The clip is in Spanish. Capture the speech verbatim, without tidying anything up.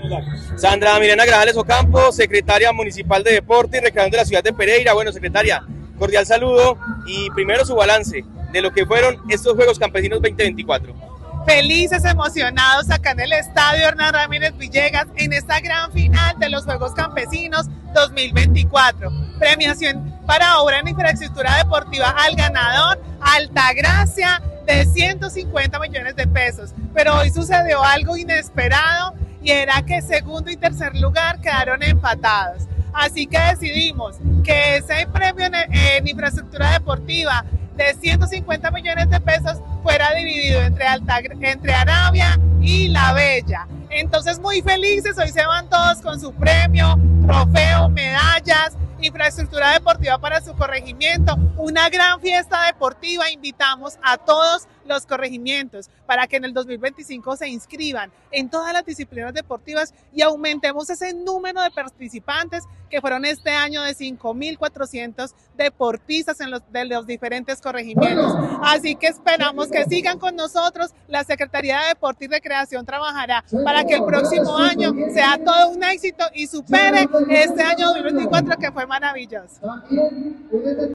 Sandra Milena Grajales Ocampo, secretaria municipal de Deporte y Recreación de la ciudad de Pereira. Bueno, secretaria, cordial saludo y primero su balance de lo que fueron estos Juegos Campesinos veinte veinticuatro. Felices, emocionados acá en el estadio Hernán Ramírez Villegas en esta gran final de los Juegos Campesinos dos mil veinticuatro. Premiación para obra en infraestructura deportiva al ganador, Altagracia, de ciento cincuenta millones de pesos. Pero hoy sucedió algo inesperado y era que segundo y tercer lugar quedaron empatados. Así que decidimos que ese premio en, en infraestructura deportiva de ciento cincuenta millones de pesos fuera dividido entre, Alta, entre Arabia y La Bella. Entonces muy felices, hoy se van todos con su premio, trofeo, medallas, infraestructura deportiva para su corregimiento, una gran fiesta deportiva. Invitamos a todos los corregimientos para que en el dos mil veinticinco se inscriban en todas las disciplinas deportivas y aumentemos ese número de participantes que fueron este año de cinco mil cuatrocientos deportistas en los, de los diferentes corregimientos. Así que esperamos que sigan con nosotros. La Secretaría de Deporte y Recreación trabajará para que el próximo año sea todo un éxito y supere este año dos mil veinticuatro que fue maravilloso.